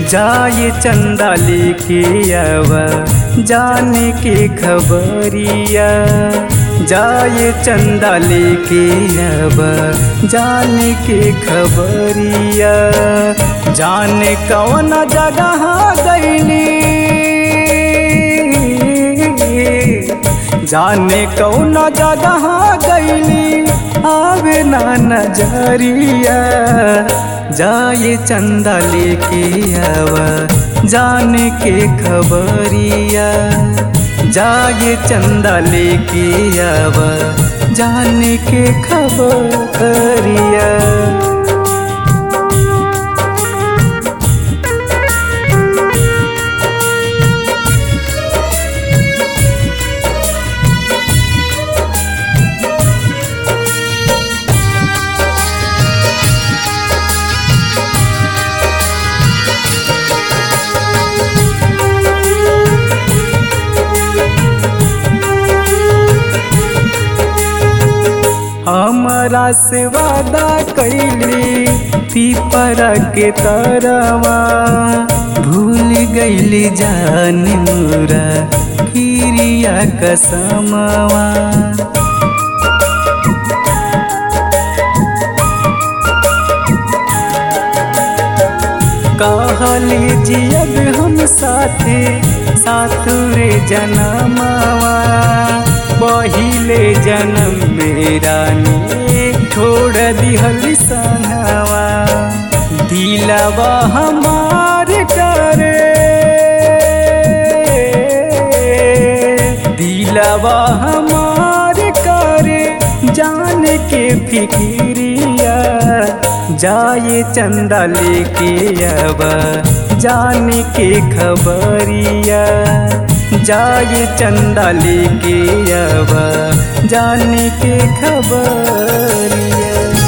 जाए चंदा लेके आवा जाने के खबरिया, जाए चंदा लेके आवा जाने के खबरिया। जाने कौन जगह गईली, जाने कौन जगह गईली आवे ना नजरिया। जाए चंदा लेके आवा जाने के खबरिया, जाए चंदा लेके आवा जाने के खबरिया। हमारा से वादा कैली पीपरा के तरवा, भूल गईली जान मोरा किरिया कसमवा। कहली जियब हम साथे साथुरे जनमवा, पहिले जन्म मेरा ने छोड़ दिहली संगवा। दिलवा हमार करे, दिलवा हमार करे जान के फिक्रिया। जाए चंदा लेके आवा जाने के खबरिया, जाए चंदा लेके आवा जाने के खबरिया।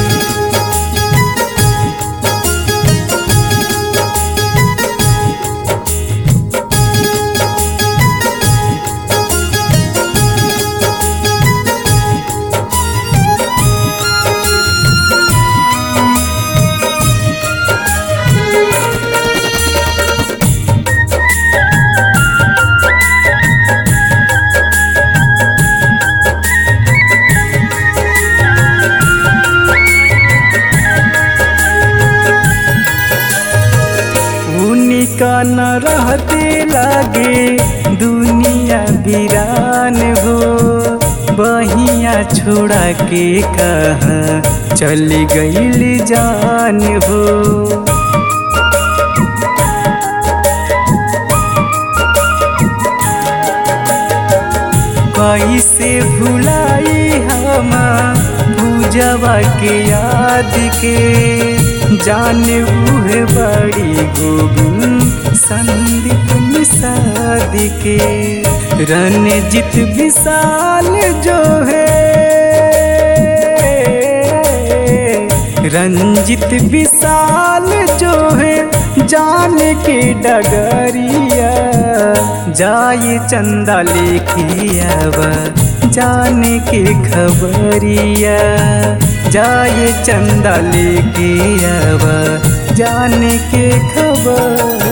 का न रहते लागे दुनिया वीरान हो, बहिया छोड़ा के कहाँ चली गईली जान हो। कैसे भुलाई हम पूजवा के याद के, जाने उहे बड़ी गोविंद संदीप निषाद के। रणजीत विशाल जो है, रंजित विशाल जो है जान के डगरिया। जाए चंदा लेके आवा जाने के खबरिया, जाए चंदा लेके आवा जाने के खबर।